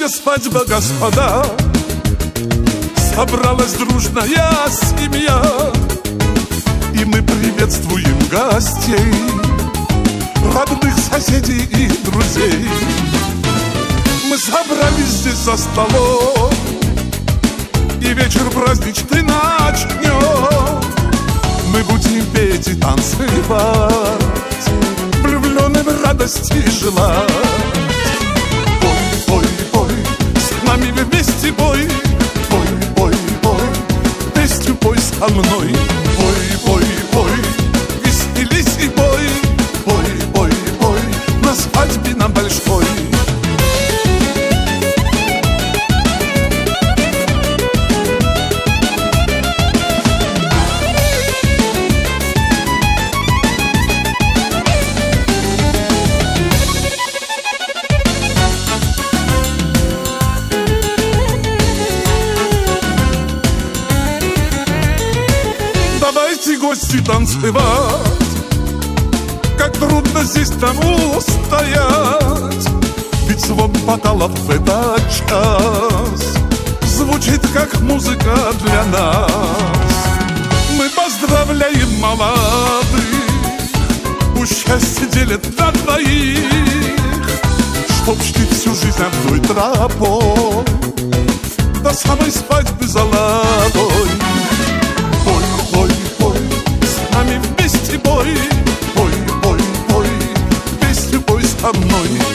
где свадьба, господа. Собралась дружная семья, и мы приветствуем гостей, родных соседей и друзей. Мы собрались здесь за столом, и вечер праздничный начнем. Мы будем петь и танцевать, влюбленным радости желать. Пой, пой, пой, с нами вместе пой. Пой, пой, пой, песню пой со мной. Пой, пой, пой, веселись и пой. Пой, пой, пой, на свадьбе нам большой. Давайте, гости, танцевать, как трудно здесь нам устоять. Ведь звон бокалов в этот час звучит, как музыка для нас. Мы поздравляем молодых, пусть счастье делят на двоих, чтоб шли всю жизнь одной тропой до самой свадьбы золотой. Пой, пой, пой, с нами вместе пой. Пой, пой, пой, песню пой со мной.